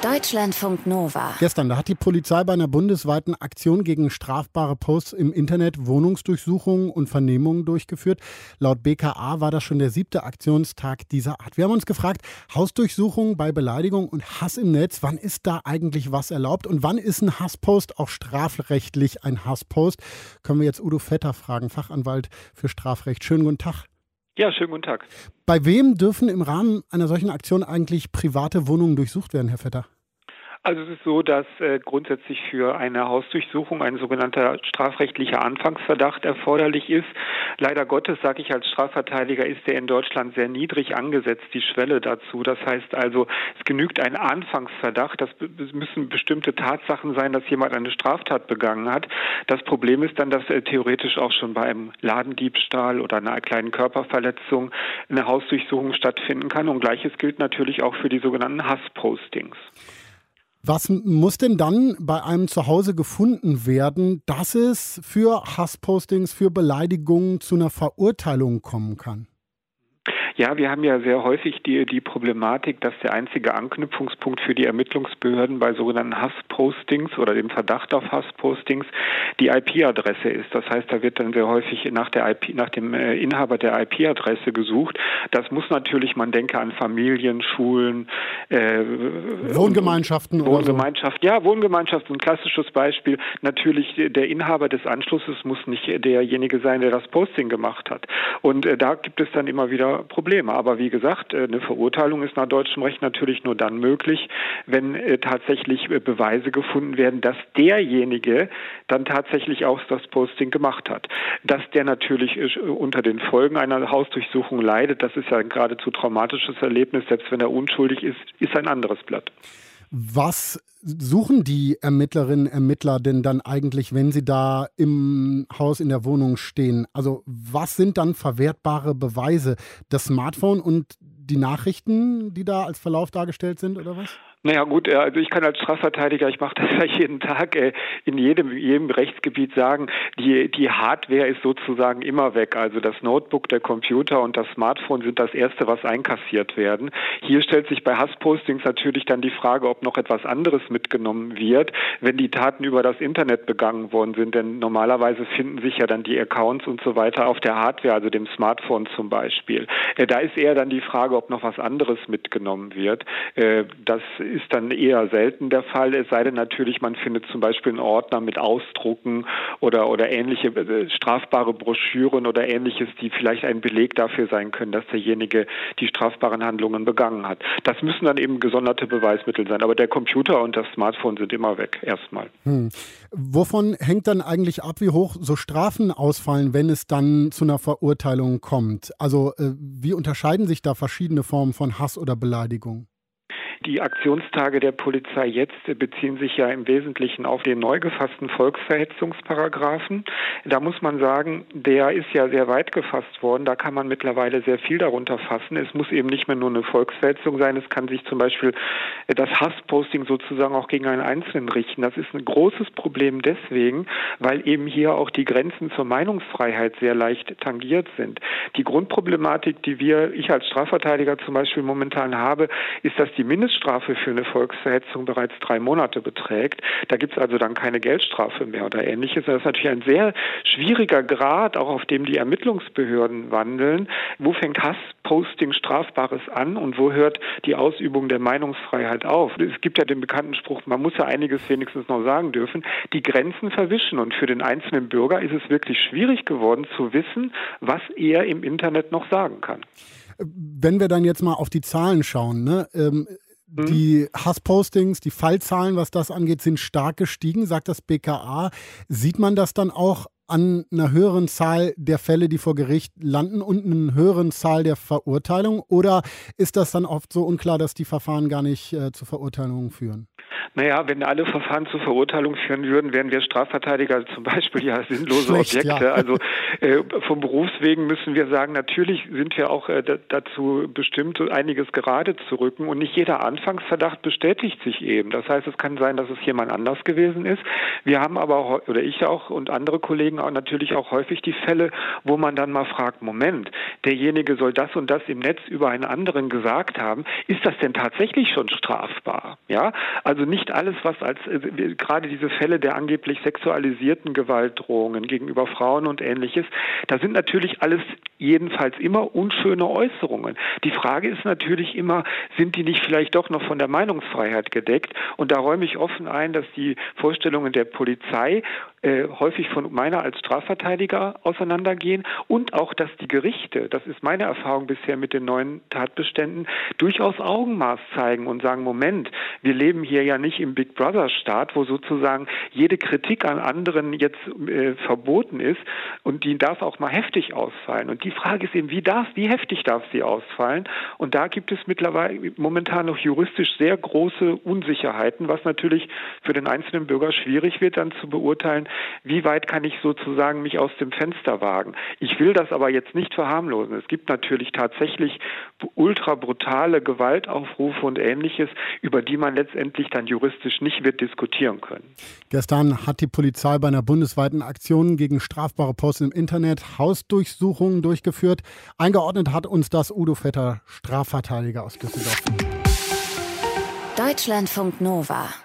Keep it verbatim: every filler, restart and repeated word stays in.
Deutschlandfunk Nova. Gestern, da hat die Polizei bei einer bundesweiten Aktion gegen strafbare Posts im Internet Wohnungsdurchsuchungen und Vernehmungen durchgeführt. Laut B K A war das schon der siebte Aktionstag dieser Art. Wir haben uns gefragt, Hausdurchsuchungen bei Beleidigung und Hass im Netz, wann ist da eigentlich was erlaubt und wann ist ein Hasspost auch strafrechtlich ein Hasspost? Können wir jetzt Udo Vetter fragen, Fachanwalt für Strafrecht. Schönen guten Tag. Ja, schönen guten Tag. Bei wem dürfen im Rahmen einer solchen Aktion eigentlich private Wohnungen durchsucht werden, Herr Vetter? Also es ist so, dass äh, grundsätzlich für eine Hausdurchsuchung ein sogenannter strafrechtlicher Anfangsverdacht erforderlich ist. Leider Gottes, sage ich als Strafverteidiger, ist der in Deutschland sehr niedrig angesetzt, die Schwelle dazu. Das heißt also, es genügt ein Anfangsverdacht. Das müssen bestimmte Tatsachen sein, dass jemand eine Straftat begangen hat. Das Problem ist dann, dass äh, theoretisch auch schon bei einem Ladendiebstahl oder einer kleinen Körperverletzung eine Hausdurchsuchung stattfinden kann. Und Gleiches gilt natürlich auch für die sogenannten Hasspostings. Was muss denn dann bei einem Zuhause gefunden werden, dass es für Hasspostings, für Beleidigungen zu einer Verurteilung kommen kann? Ja, wir haben ja sehr häufig die, die Problematik, dass der einzige Anknüpfungspunkt für die Ermittlungsbehörden bei sogenannten Hasspostings oder dem Verdacht auf Hasspostings die I P-Adresse ist. Das heißt, da wird dann sehr häufig nach der I P, nach dem äh, Inhaber der I P-Adresse gesucht. Das muss natürlich, man denke an Familien, Schulen, äh, Wohngemeinschaften oder Wohngemeinschaft. So. Ja, Wohngemeinschaft ist ein klassisches Beispiel. Natürlich, der Inhaber des Anschlusses muss nicht derjenige sein, der das Posting gemacht hat. Und äh, da gibt es dann immer wieder Probleme. Aber wie gesagt, eine Verurteilung ist nach deutschem Recht natürlich nur dann möglich, wenn äh, tatsächlich äh, Beweise gefunden werden, dass derjenige dann tatsächlich auch das Posting gemacht hat. Dass der natürlich äh, unter den Folgen einer Hausdurchsuchung leidet, das ist ja ein geradezu traumatisches Erlebnis, selbst wenn er unschuldig ist, ist ein anderes Blatt. Was suchen die Ermittlerinnen, Ermittler denn dann eigentlich, wenn sie da im Haus, in der Wohnung stehen? Also was sind dann verwertbare Beweise? Das Smartphone und die Nachrichten, die da als Verlauf dargestellt sind, oder was? Naja gut, also ich kann als Strafverteidiger, ich mache das ja jeden Tag, äh, in jedem, jedem Rechtsgebiet sagen, die, die Hardware ist sozusagen immer weg. Also das Notebook, der Computer und das Smartphone sind das Erste, was einkassiert werden. Hier stellt sich bei Hasspostings natürlich dann die Frage, ob noch etwas anderes mitgenommen wird, wenn die Taten über das Internet begangen worden sind. Denn normalerweise finden sich ja dann die Accounts und so weiter auf der Hardware, also dem Smartphone zum Beispiel. Äh, da ist eher dann die Frage, ob noch was anderes mitgenommen wird. Äh, das ist dann eher selten der Fall, es sei denn natürlich, man findet zum Beispiel einen Ordner mit Ausdrucken oder, oder ähnliche äh, strafbare Broschüren oder ähnliches, die vielleicht ein Beleg dafür sein können, dass derjenige die strafbaren Handlungen begangen hat. Das müssen dann eben gesonderte Beweismittel sein, aber der Computer und das Smartphone sind immer weg, erstmal. Hm. Wovon hängt dann eigentlich ab, wie hoch so Strafen ausfallen, wenn es dann zu einer Verurteilung kommt? Also äh, wie unterscheiden sich da verschiedene Formen von Hass oder Beleidigung? Die Aktionstage der Polizei jetzt beziehen sich ja im Wesentlichen auf den neu gefassten Volksverhetzungsparagraphen. Da muss man sagen, der ist ja sehr weit gefasst worden. Da kann man mittlerweile sehr viel darunter fassen. Es muss eben nicht mehr nur eine Volksverhetzung sein. Es kann sich zum Beispiel das Hassposting sozusagen auch gegen einen Einzelnen richten. Das ist ein großes Problem deswegen, weil eben hier auch die Grenzen zur Meinungsfreiheit sehr leicht tangiert sind. Die Grundproblematik, die wir, ich als Strafverteidiger zum Beispiel momentan habe, ist, dass die Mindest Strafe für eine Volksverhetzung bereits drei Monate beträgt. Da gibt es also dann keine Geldstrafe mehr oder ähnliches. Das ist natürlich ein sehr schwieriger Grad, auch auf dem die Ermittlungsbehörden wandeln. Wo fängt Hassposting Strafbares an und wo hört die Ausübung der Meinungsfreiheit auf? Es gibt ja den bekannten Spruch, man muss ja einiges wenigstens noch sagen dürfen, die Grenzen verwischen. Und für den einzelnen Bürger ist es wirklich schwierig geworden zu wissen, was er im Internet noch sagen kann. Wenn wir dann jetzt mal auf die Zahlen schauen, ne? Ähm Die Hasspostings, die Fallzahlen, was das angeht, sind stark gestiegen, sagt das B K A. Sieht man das dann auch an einer höheren Zahl der Fälle, die vor Gericht landen und einer höheren Zahl der Verurteilungen? Oder ist das dann oft so unklar, dass die Verfahren gar nicht äh, zu Verurteilungen führen? Naja, wenn alle Verfahren zur Verurteilung führen würden, wären wir Strafverteidiger zum Beispiel ja sinnlose Schlecht, Objekte. Ja. Also äh, vom Berufswegen müssen wir sagen, natürlich sind wir auch äh, dazu bestimmt, einiges gerade zu rücken. Und nicht jeder Anfangsverdacht bestätigt sich eben. Das heißt, es kann sein, dass es jemand anders gewesen ist. Wir haben aber auch, oder ich auch und andere Kollegen auch natürlich auch häufig die Fälle, wo man dann mal fragt, Moment, derjenige soll das und das im Netz über einen anderen gesagt haben. Ist das denn tatsächlich schon strafbar? Ja, also nicht alles, was als äh, gerade diese Fälle der angeblich sexualisierten Gewaltdrohungen gegenüber Frauen und Ähnliches, da sind natürlich alles jedenfalls immer unschöne Äußerungen. Die Frage ist natürlich immer, sind die nicht vielleicht doch noch von der Meinungsfreiheit gedeckt? Und da räume ich offen ein, dass die Vorstellungen der Polizei äh, häufig von meiner als Strafverteidiger auseinandergehen und auch, dass die Gerichte, das ist meine Erfahrung bisher mit den neuen Tatbeständen, durchaus Augenmaß zeigen und sagen, Moment, wir leben hier ja nicht im Big Brother Staat, wo sozusagen jede Kritik an anderen jetzt äh, verboten ist und die darf auch mal heftig ausfallen. Und die Frage ist eben, wie darf, wie heftig darf sie ausfallen? Und da gibt es mittlerweile momentan noch juristisch sehr große Unsicherheiten, was natürlich für den einzelnen Bürger schwierig wird, dann zu beurteilen, wie weit kann ich sozusagen mich aus dem Fenster wagen. Ich will das aber jetzt nicht verharmlosen. Es gibt natürlich tatsächlich ultra brutale Gewaltaufrufe und Ähnliches, über die man letztendlich dann juristisch nicht wird diskutieren können. Gestern hat die Polizei bei einer bundesweiten Aktion gegen strafbare Posts im Internet Hausdurchsuchungen durchgeführt. Eingeordnet hat uns das Udo Vetter, Strafverteidiger aus Düsseldorf. Deutschlandfunk Nova